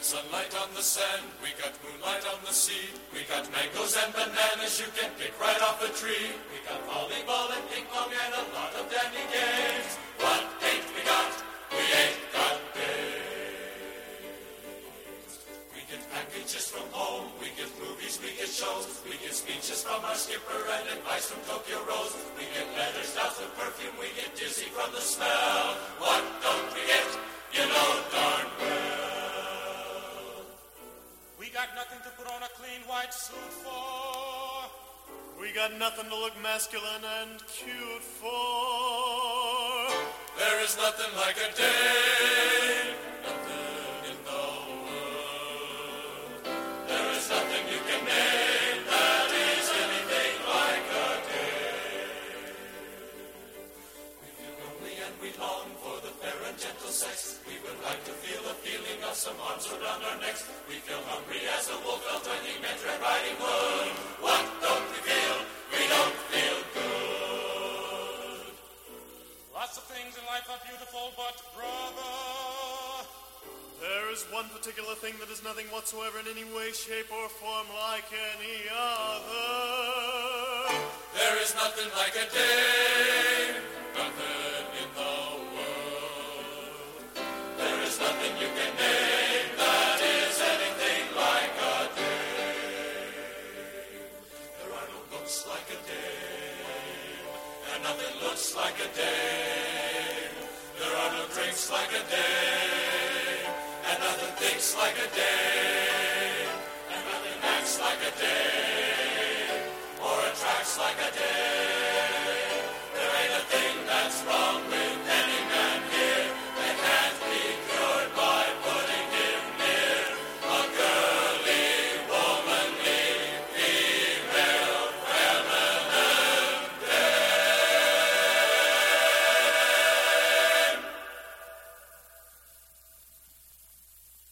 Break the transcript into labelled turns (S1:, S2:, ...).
S1: got sunlight on the sand, we got moonlight on the sea. We got mangoes and bananas you can pick right off a tree. We got volleyball and ping pong and a lot of dandy games. What ain't we got? We ain't got days. We get packages from home, we get movies, we get shows. We get speeches from our skipper and advice from Tokyo Rose. We get letters doused with perfume, we get dizzy from the smell. What don't we get? You know darn well.
S2: We got nothing to put on a clean white suit for.
S3: We got nothing to look masculine and cute for.
S1: There is nothing like a day, nothing in the world. There is nothing you can name that is anything like a day. We feel lonely and we long for the fair and gentle sex. We would like to feel the feeling of some arms around our necks. We feel hungry as a wolf felt when he met Red Riding Hood. What don't we feel? We don't feel good.
S2: Lots of things in life are beautiful, but brother,
S3: there is one particular thing that is nothing whatsoever in any way, shape, or form like any other.
S1: There is nothing like a day, nothing in the world. There is nothing you can name that is anything like a day. There are no books like a day, and nothing looks like a day. There are no drinks like a day, and nothing thinks like a day, and nothing acts like a day, or attracts like a day.